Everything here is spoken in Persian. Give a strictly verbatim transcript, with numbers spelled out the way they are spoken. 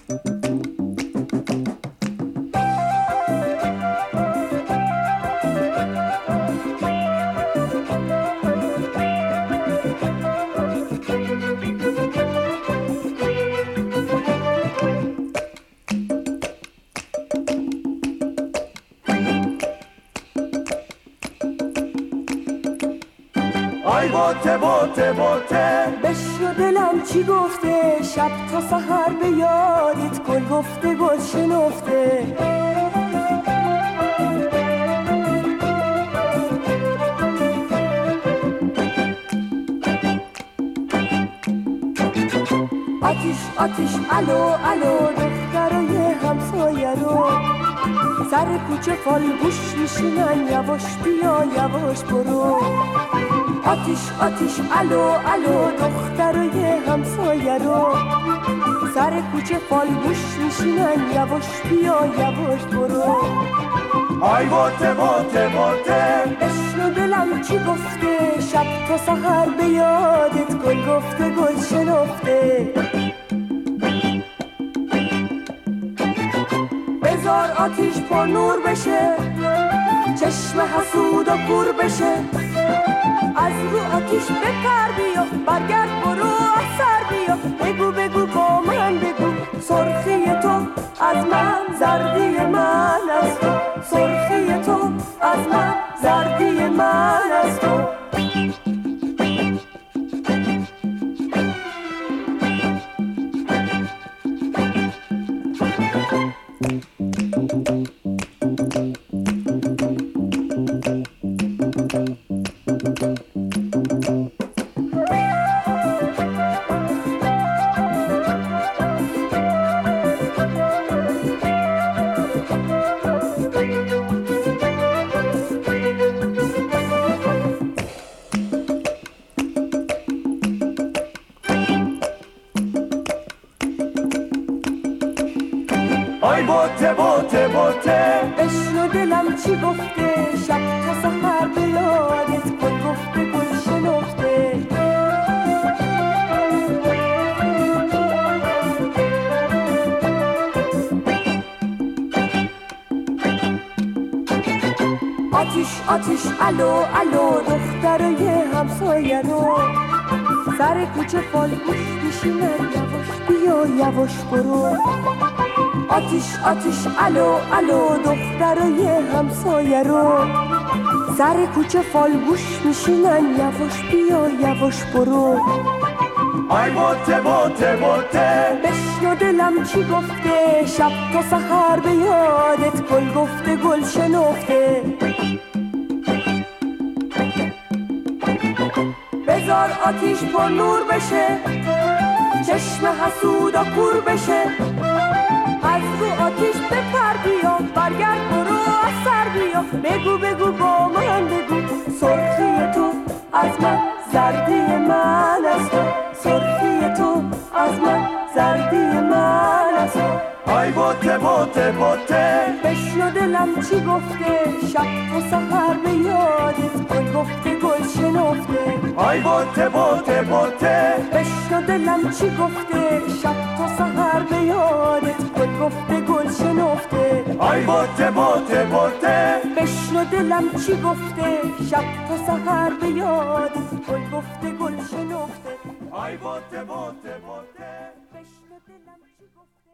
آی باته باته باته بشنو دلم چی گفته، شب تا سحر به یادت گل گفته گل شنفته. آتیش آتیش الو الو دخترای همسایه رو سر کوچه فالگوش میشینن، یواش بیا یواش برو. آتیش آتیش الو الو دخترای همسایه رو سر کوچه فالگوش میشینن، یواش بیا یواش برو. آی باته باته باته بشنو دلم چی گفته، شب تا سحر به یادت گل گفته گل شنفته. بذار آتیش پر نور بشه، چشم حسود و کور بشه. از رو آتیش بپر بیا، برگرد برو سر بیا. بگو بگو با من بگو، سرخی تو از من زردی من از تو. سرخی تو از من زردی من از تو. آی باته باته باته بشنو دلم چی گفته، شب تا سحر به یادت گل گفته گل شنفته. آتیش آتیش الو الو دخترای همسایه رو سر کوچه فالگوش میشینن، یواش بیا یواش برو. آتیش آتیش الو الو دخترای همسایه رو سر کوچه فالگوش میشینن، یواش بیا یواش برو. آی باته باته باته بشنو دلم چی گفته، شب تا سحر به یادت گل گفته گل شنفته. بذار آتیش پر نور بشه، چشم حسود و کور بشه. از رو آتیش بپر بیا، برگرد برو سر بیا. بگو بگو با من بگو، سرخی تو از من زردی من از تو. سرخی تو از من زردی من از تو. آی باته باته باته بشنو دلم چی گفته، شب تا سحر به یادت گل گفته گل شنفته. آی باته باته باته بشنو دلم چی گفته، شب تا سحر به یادت گل گفته گل شنفته. آی باته باته باته بشنو دلم چی گفته، شب تا سحر به یادت گل گفته گل شنفته. آی باته باته باته بشنو دلم چی گفته.